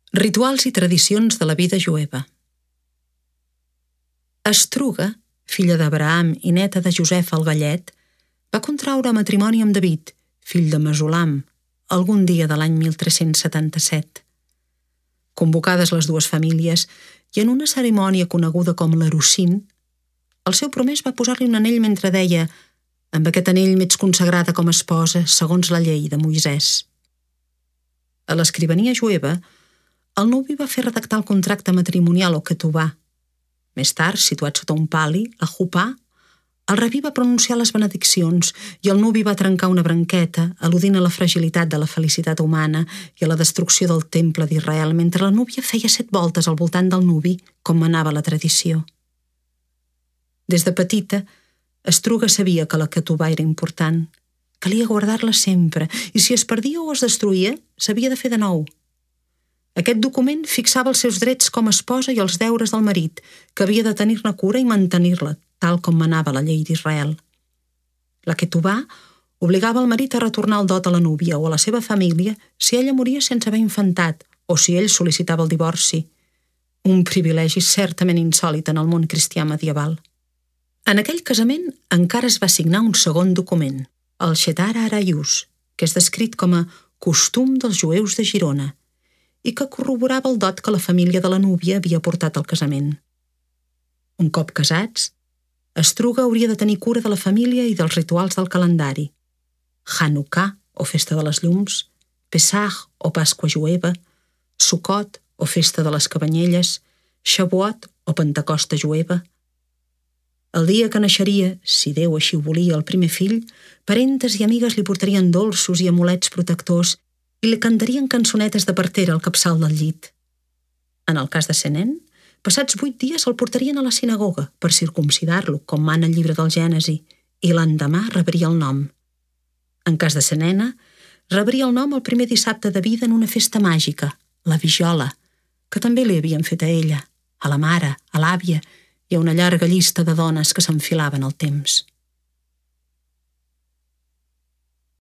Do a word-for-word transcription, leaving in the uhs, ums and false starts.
Rituals i tradicions de la vida jueva. Estruga, filla d'Abraham i neta de Josep el Gallet, va contraure matrimoni amb David, fill de Mesulam, algun dia de l'any mil tres-cents setanta-set. Convocades les dues famílies i en una cerimònia coneguda com l'Erusín, el seu promès va posar-li un anell mentre deia: «Amb aquest anell m'ets consagrada com a esposa segons la llei de Moisès». A l'escrivania jueva, el nuvi va fer redactar el contracte matrimonial o ketubà. Més tard, situat sota un pali, la jupà, el rabí va pronunciar les benediccions i el nuvi va trencar una branqueta, al·ludint a la fragilitat de la felicitat humana i a la destrucció del temple d'Israel, mentre la núvia feia set voltes al voltant del nuvi, com manava la tradició. Des de petita, Estruga sabia que la ketubà era important. Calia guardar-la sempre, i si es perdia o es destruïa, s'havia de fer de nou. Aquest document fixava els seus drets com a esposa i els deures del marit, que havia de tenir-ne cura i mantenir-la, tal com manava la llei d'Israel. La ketubà obligava el marit a retornar el dot a la núvia o a la seva família si ella moria sense haver infantat o si ell sol·licitava el divorci. Un privilegi certament insòlit en el món cristià medieval. En aquell casament encara es va signar un segon document, el Shetar Arayus, que és descrit com a costum dels jueus de Girona, i que corroborava el dot que la família de la núvia havia portat al casament. Un cop casats, Estruga hauria de tenir cura de la família i dels rituals del calendari. Hanukkà, o festa de les llums, Pesach, o Pasqua jueva, Sukkot, o festa de les cabanyelles, Shavuot, o Pentecosta jueva. El dia que naixeria, si Déu així ho volia, el primer fill, parentes i amigues li portarien dolços i amulets protectors i li cantarien cançonetes de partera al capçal del llit. En el cas de ser nen, passats vuit dies el portarien a la sinagoga per circumcidar-lo, com mana el llibre del Gènesi, i l'endemà rebria el nom. En cas de ser nena, rebria el nom el primer dissabte de vida en una festa màgica, la Vigiola, que també li havien fet a ella, a la mare, a l'àvia i a una llarga llista de dones que s'enfilaven al temps.